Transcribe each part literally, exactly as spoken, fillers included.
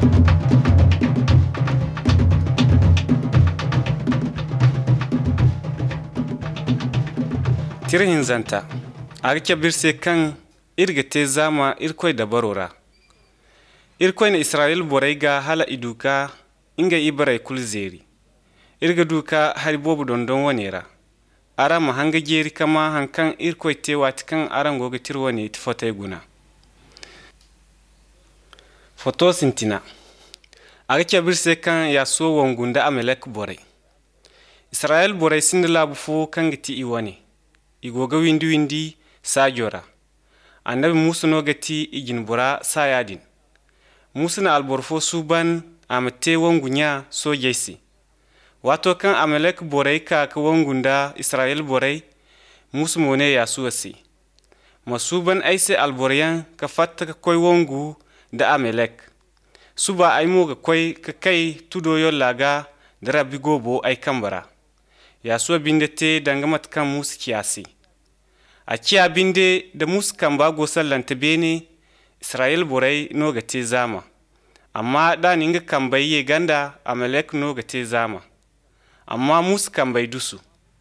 Tirhin zanta, a rike birse kan irga te zama irkoi da barora. Irkoi na Israel borai ga hala iduka inga ibarai kulzeri. Irga duka hari bobu dondon wanera. Ara ma hanga jeri kama hankan irkoi te wati kan aran goga tirwane iti fotai guna. Foto sintina. A rike birse kan ya so wangunda Amalek borai. Israel borai sinda labu fo kan giti iwane. Igoga windi windi sajora. Annabi Musa no gati igin bura sayadin. Musa na alborfo suban amate wangunya so jesi. Wato kan Amalek borai ka ka wangunda Israel borai Musa mone ya suwasi. Masuban aise alboryan ka fatta ka koi wangu da Amalek. Suba ai mo ga koi ka kai tudo yollaga da rabbi gobo ai kambara. Ya suwa binde te dangamat kan Musa kiyasi. A kiya binde da Musa kan ba gosar lanta bene Israel borai no ga te zama. Amma da ninga kan bai ye ganda Amalek no ga te zama. Amma Musa kan bai dusu.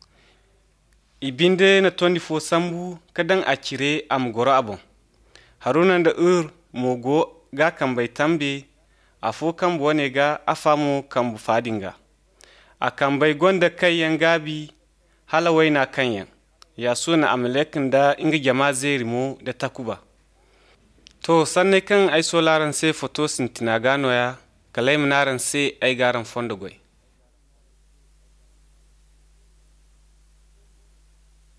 Ibinde na tondi fo sambu kadan a kire am goro abon. Haruna da ur mogo ga kan bai tambe a fo kan bone ga afamo kan bu fadinga. A kan bai gonda kayan gabi halawai na kanyan. Ya so na Amalekin da inga jama zeri mo da takuba. To sanne kan ai so laran se foto sintina gano ya kalai minaran se ai garan fondo goy.